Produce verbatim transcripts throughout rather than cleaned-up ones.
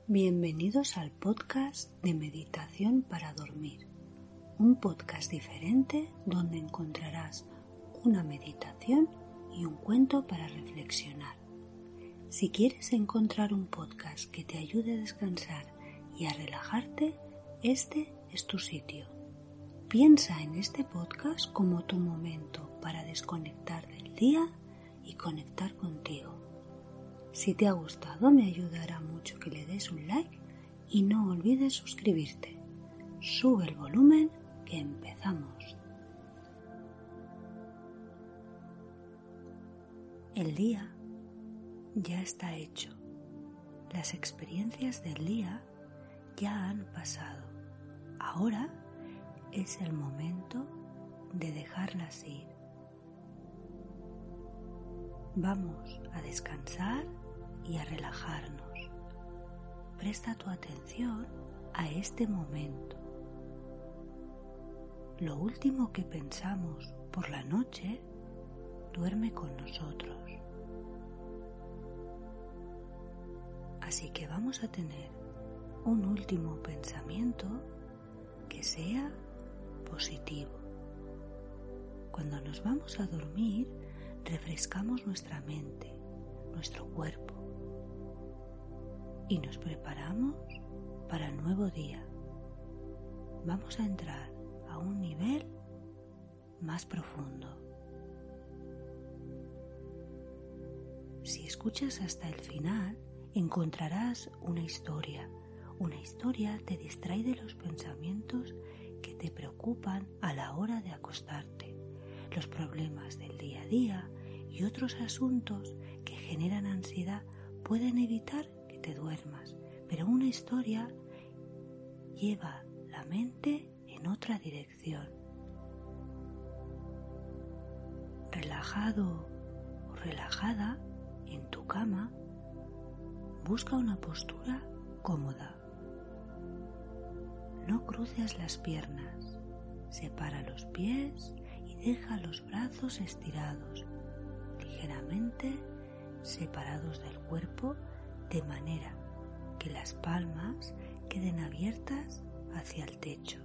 Bienvenidos al podcast de Meditación para Dormir, un podcast diferente donde encontrarás una meditación y un cuento para reflexionar. Si quieres encontrar un podcast que te ayude a descansar y a relajarte, este es tu sitio. Piensa en este podcast como tu momento para desconectar del día y conectar contigo. Si te ha gustado, me ayudará mucho que le des un like y no olvides suscribirte. Sube el volumen que empezamos. El día ya está hecho. Las experiencias del día ya han pasado. Ahora es el momento de dejarlas ir. Vamos a descansar y a relajarnos. Presta tu atención a este momento. Lo último que pensamos por la noche duerme con nosotros. Así que vamos a tener un último pensamiento que sea positivo. Cuando nos vamos a dormir, refrescamos nuestra mente, nuestro cuerpo y nos preparamos para el nuevo día. Vamos a entrar a un nivel más profundo. Si escuchas hasta el final, encontrarás una historia. Una historia te distrae de los pensamientos que te preocupan a la hora de acostarte, los problemas del día a día y otros asuntos que generan ansiedad pueden evitar que te duermas, pero una historia lleva la mente en otra dirección. Relajado o relajada en tu cama, busca una postura cómoda. No cruces las piernas, separa los pies y deja los brazos estirados, ligeramente separados del cuerpo, de manera que las palmas queden abiertas hacia el techo.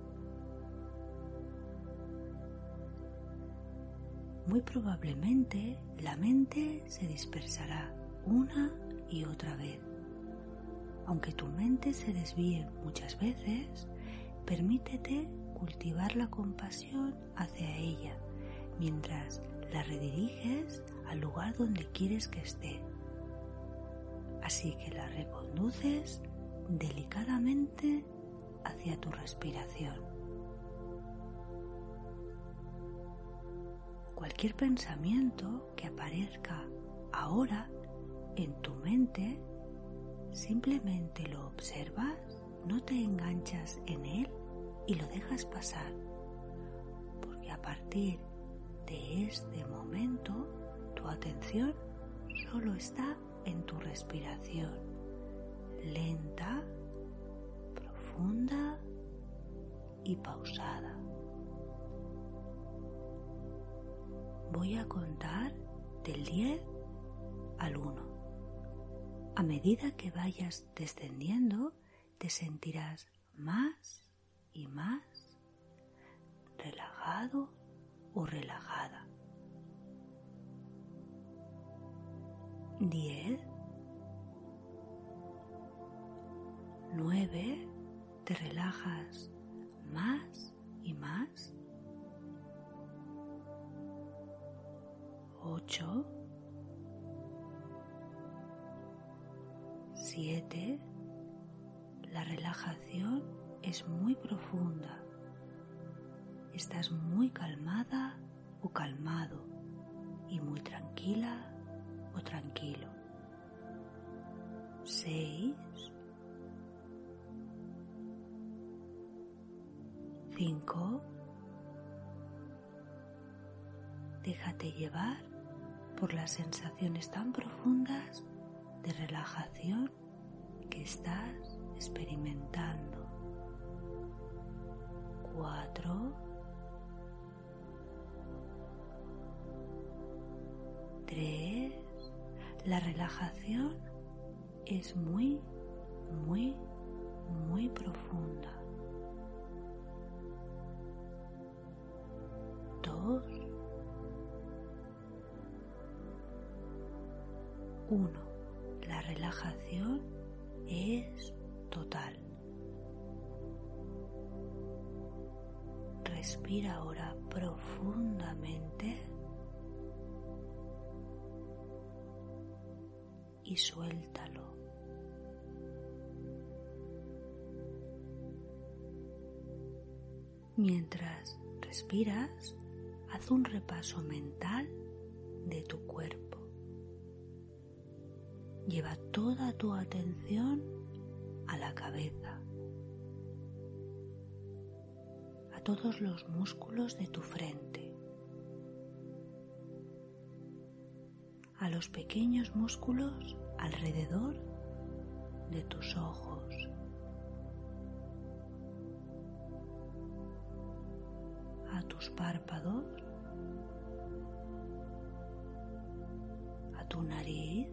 Muy probablemente la mente se dispersará una y otra vez. Aunque tu mente se desvíe muchas veces, permítete cultivar la compasión hacia ella mientras la rediriges al lugar donde quieres que esté. Así que la reconduces delicadamente hacia tu respiración. Cualquier pensamiento que aparezca ahora en tu mente, simplemente lo observas, no te enganchas en él y lo dejas pasar, porque a partir de este momento tu atención solo está en tu respiración, lenta, profunda y pausada. Voy a contar del diez al uno. A medida que vayas descendiendo, te sentirás más y más relajado o relajada. Diez, nueve, te relajas más y más. Ocho, siete, la relajación es muy profunda. Estás muy calmada o calmado y muy tranquila o tranquilo. Seis, cinco, déjate llevar por las sensaciones tan profundas de relajación que estás experimentando. Cuatro, tres, la relajación es muy muy, muy profunda. Dos. Uno. La relajación es total. Respira ahora profundamente y suéltalo. Mientras respiras, haz un repaso mental de tu cuerpo. Lleva toda tu atención a la cabeza, a todos los músculos de tu frente, a los pequeños músculos alrededor de tus ojos, a tus párpados, a tu nariz,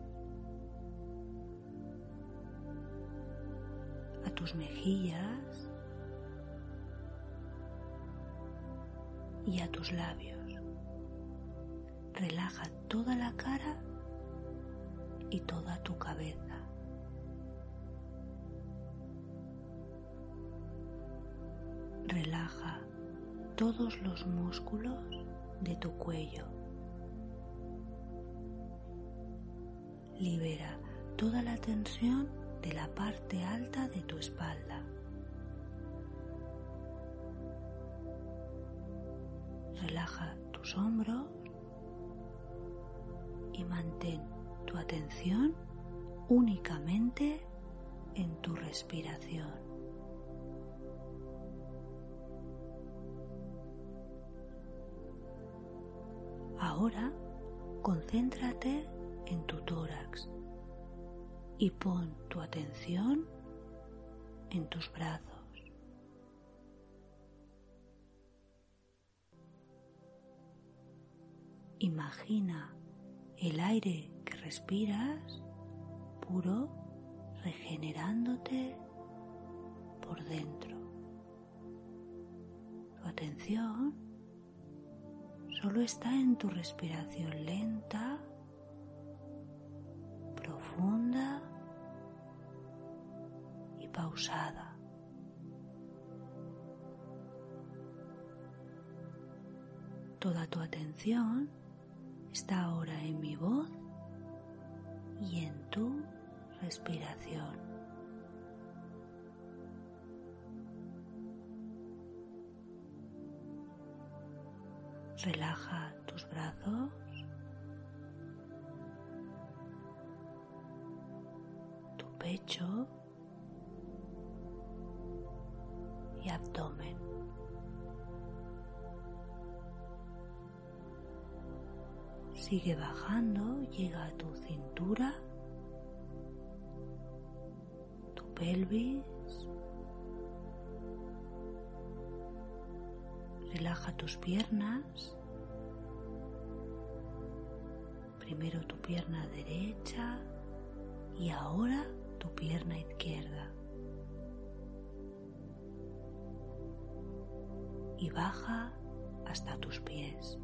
a tus mejillas y a tus labios. Relaja toda la cara y toda tu cabeza. Relaja todos los músculos de tu cuello. Libera toda la tensión de la parte alta de tu espalda. Relaja tus hombros y mantén tu atención únicamente en tu respiración. Ahora concéntrate en tu tórax y pon tu atención en tus brazos. Imagina el aire que respiras puro, regenerándote por dentro. Tu atención solo está en tu respiración lenta, profunda y pausada. Toda tu atención está ahora en mi voz y en tu respiración. Relaja tus brazos, tu pecho y abdomen. Sigue bajando, llega a tu cintura, tu pelvis. Relaja tus piernas. Primero tu pierna derecha y ahora tu pierna izquierda. Y baja hasta tus pies.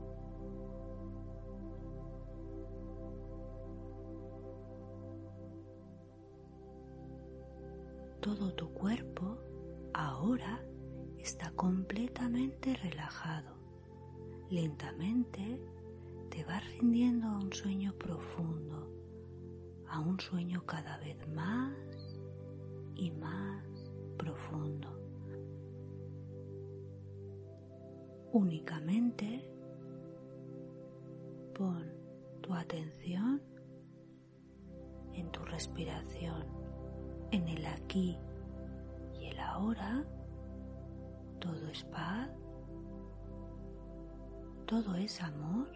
Todo tu cuerpo ahora está completamente relajado. Lentamente te vas rindiendo a un sueño profundo, a un sueño cada vez más y más profundo. Únicamente pon tu atención en tu respiración, en el aquí y el ahora. Todo es paz, todo es amor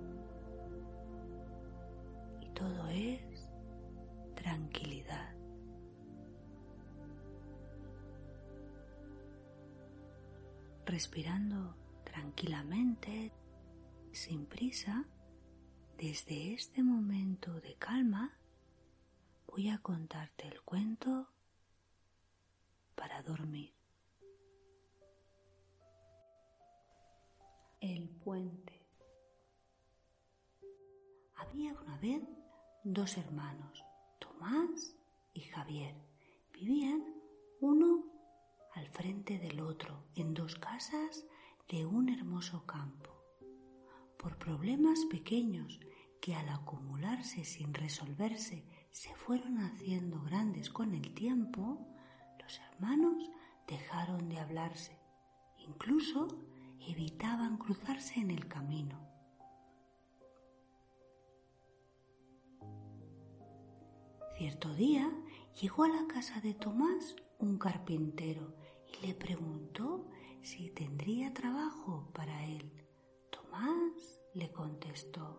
y todo es tranquilidad. Respirando tranquilamente, sin prisa, desde este momento de calma, voy a contarte el cuento para dormir. El puente. Había una vez dos hermanos, Tomás y Javier. Vivían uno al frente del otro en dos casas de un hermoso campo. Por problemas pequeños que al acumularse sin resolverse se fueron haciendo grandes con el tiempo, los hermanos dejaron de hablarse, incluso evitaban cruzarse en el camino. Cierto día llegó a la casa de Tomás un carpintero y le preguntó si tendría trabajo para él. Tomás le contestó: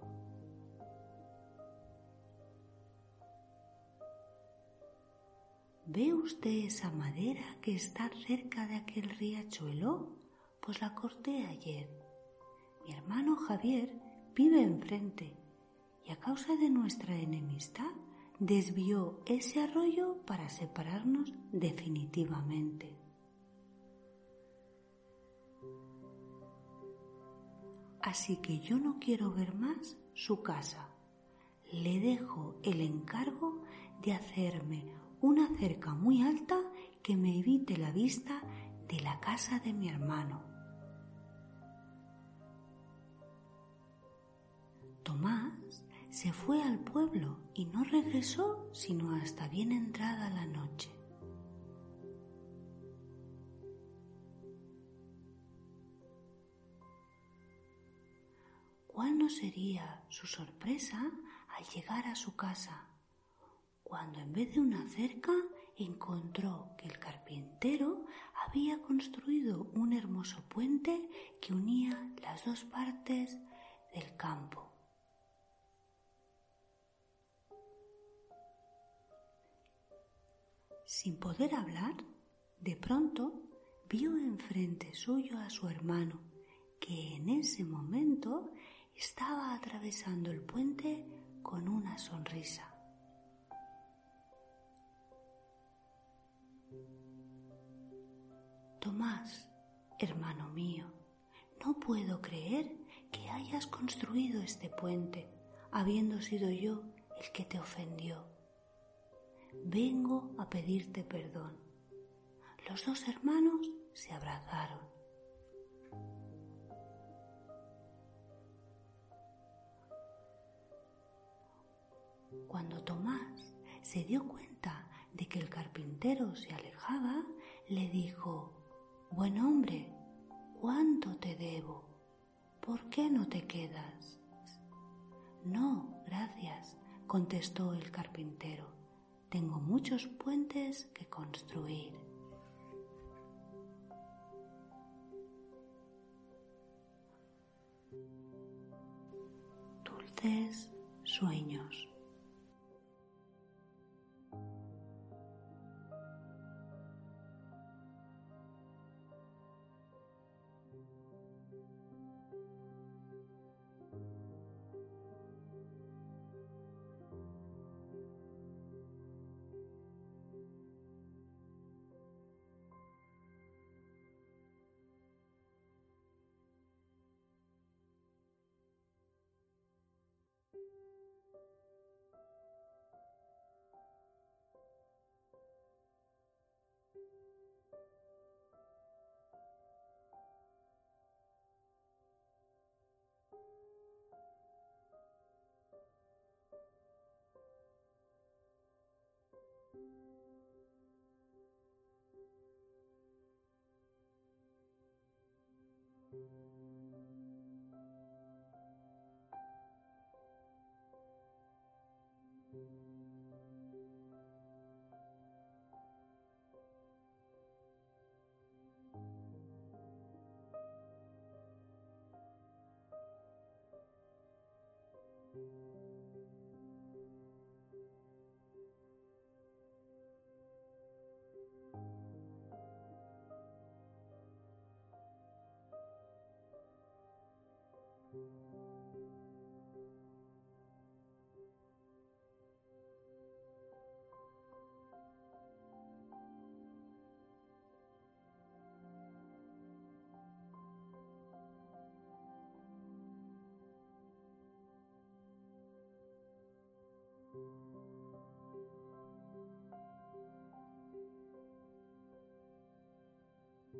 ¿Ve usted esa madera que está cerca de aquel riachuelo? Pues la corté ayer. Mi hermano Javier vive enfrente y a causa de nuestra enemistad desvió ese arroyo para separarnos definitivamente. Así que yo no quiero ver más su casa. Le dejo el encargo de hacerme una cerca muy alta que me evite la vista de la casa de mi hermano. Tomás se fue al pueblo y no regresó sino hasta bien entrada la noche. ¿Cuál no sería su sorpresa al llegar a su casa, cuando en vez de una cerca encontró que el carpintero había construido un hermoso puente que unía las dos partes del campo? Sin poder hablar, de pronto vio enfrente suyo a su hermano, que en ese momento estaba atravesando el puente con una sonrisa. Tomás, hermano mío, no puedo creer que hayas construido este puente, habiendo sido yo el que te ofendió. Vengo a pedirte perdón. Los dos hermanos se abrazaron. Cuando Tomás se dio cuenta de que el carpintero se alejaba, le dijo: «Buen hombre, ¿cuánto te debo? ¿Por qué no te quedas?» «No, gracias», contestó el carpintero. «Tengo muchos puentes que construir». Dulces sueños.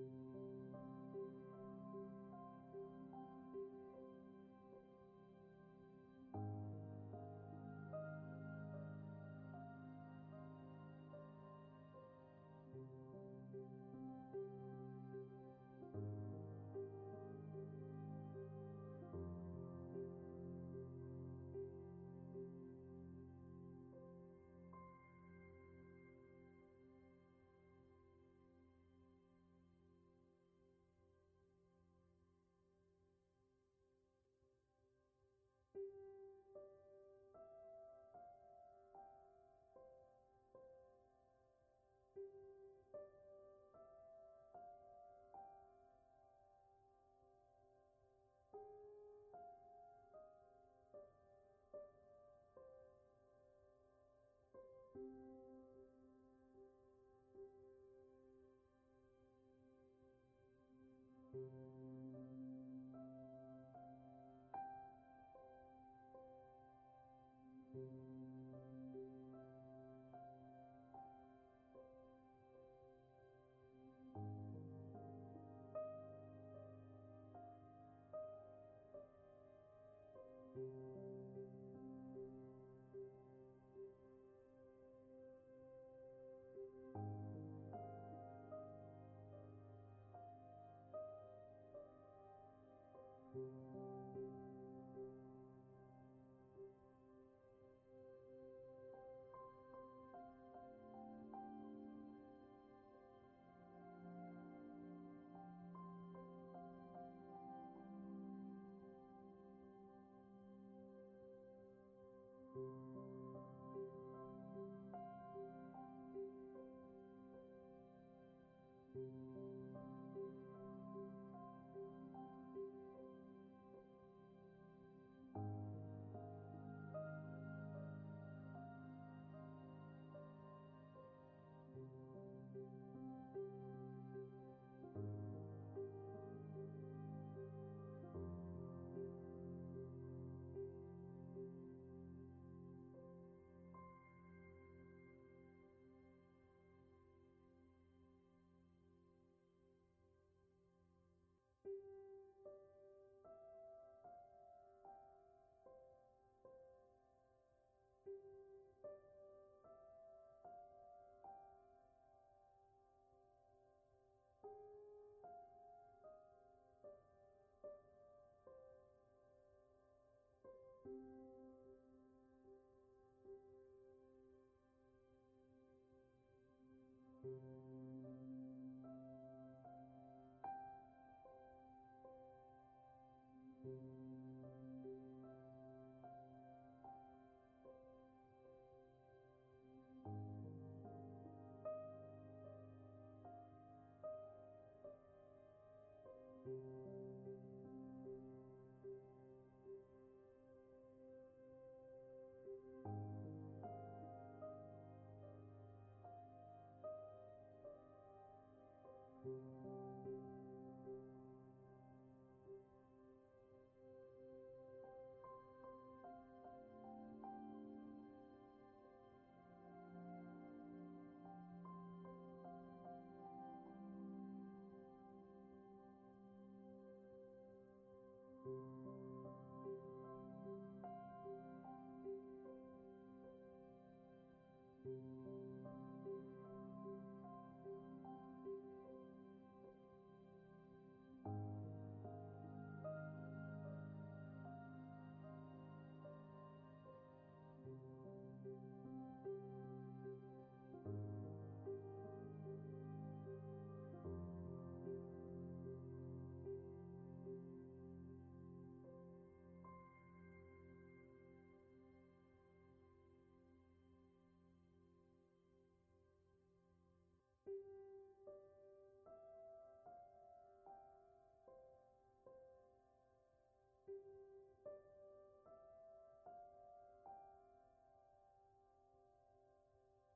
you.